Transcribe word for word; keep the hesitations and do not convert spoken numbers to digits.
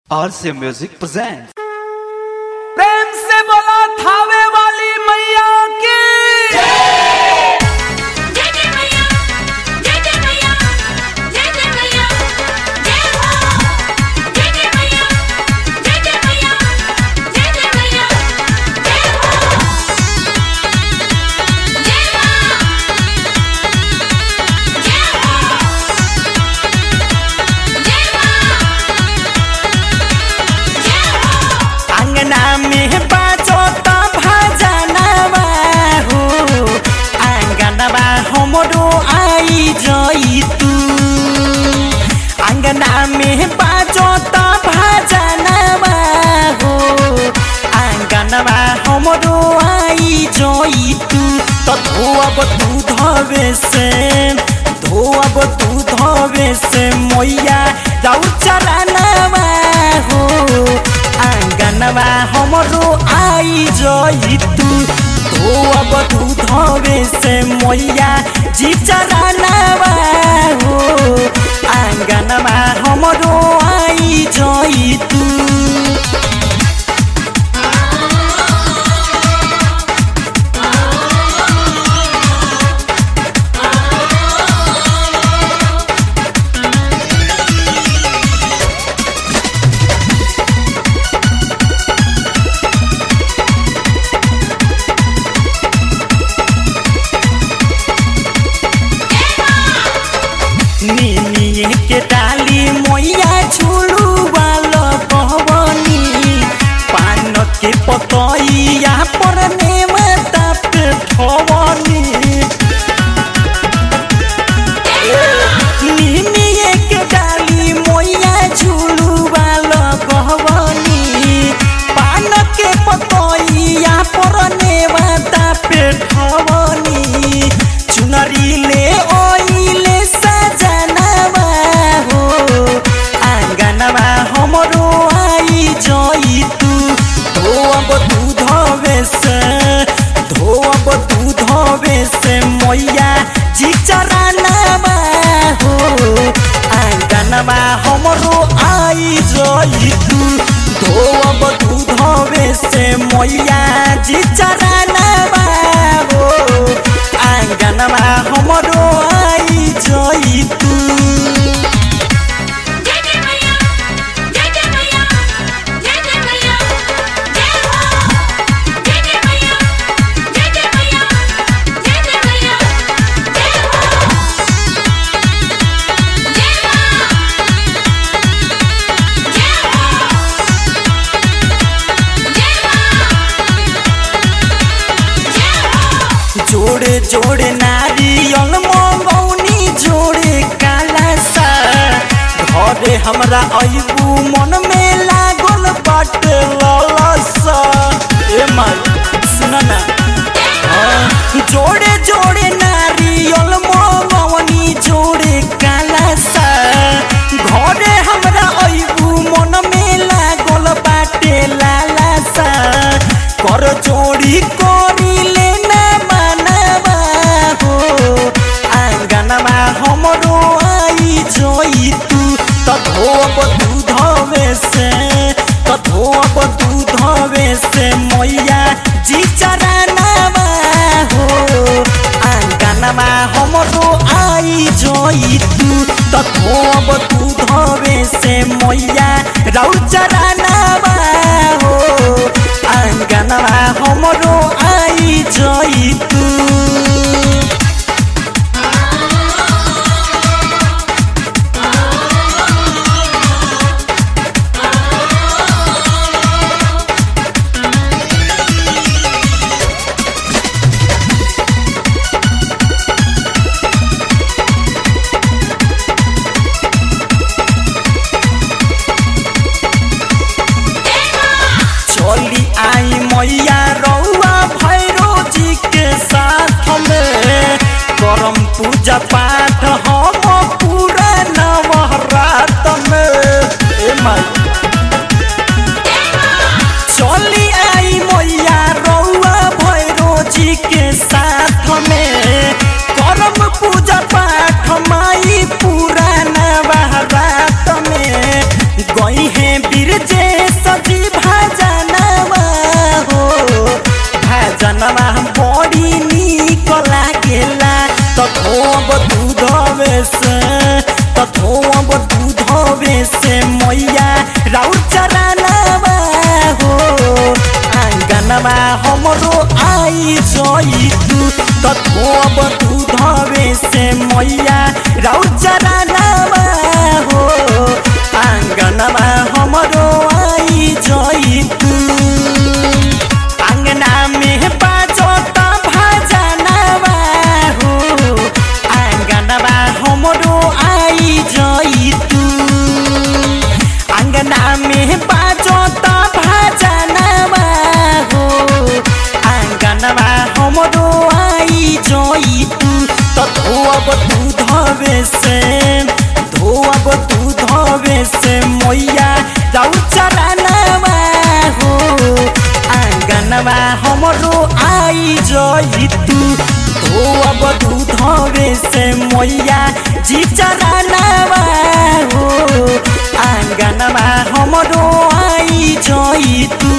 आरसे music present. प्रेम से बोला थावे वाली मैया की अंगना में बाजोता भजनवा हो, अंगनवा हमरो आई जोई तू। तो धोअब तू धोवे से धोअब तू धोवे से मैया राउ चरणवा हो, अंगनवा हमरो आई जोई तू। धोअब तू धोवे से मैया जी चरणवा हो, अंगनवा हमरो आई जोई तू। के डाली मैया झूलू वाला कहवनी, पान के पतैया पर नेमता पे ठवनी। निमिये के डाली मैया झूलू वाला कहवनी, पान के पतैया पर नेमता पे ठवनी। चुनरी ले ओइले सजनवा हो, अंगनवा हमरो आई जोई तू। धोअब तू धोवे से धोअब तू धोवे से मैया जी चरणवा हो, अंगनवा हमरो आई जोई तू। धोअब तू धोवे से मैया जी चरणवा हो, अंगनवा हमरो आई जोई तू। जोड़े जोड़े नारियल मंगौनी जोड़े काला सा, घरे हमरा अइबू मन में लागल बाटे लालसा। ए माई सुन ना, जोड़े जोड़े नारियल मंगौनी जोड़े काला सा, घरे हमरा अइबू मन में लागल बाटे लालसा। कर जोड़ी करी लेना मनवा हो, अंगनवा हमरो आई जोई तू। तो धोअब तू धोवे से तो धोअब तू धोवे से मैया जी चरणवा हो, अंगनवा हमरो आई जोई तू। तो धोअब तू धोवे से मैया राउ चरणवा हो, अंगनवा हमरो आई जोई तू। चली आई मैया रउआ भैरो जी के साथ में, करम पूजा पाठ हम पूरा नवरात में। ए माई चली आई मैया रउआ भैरो जी के साथ में, करम पूजा पाठ माई पूरा नवरात में। गई है बीर आई जोई तू तो धोब दूधवे से मैया राउ चरनवा हो आंगनवा हमरो आई जोई तू अंगना में बाजता भजनवा हो आंगनवा हमरो आई जोई तू अंगना में बाजता भजनवा हो आंगनवा हमरो आई जोई तू तो धोब दूधवे से धोब दूधवे से मैया राउ चरनवा हो आंगनवा हमरो आई जोई तू धोब दूधवे से मैया जी चरनवा हो आंगनवा हमरो आई जोई तू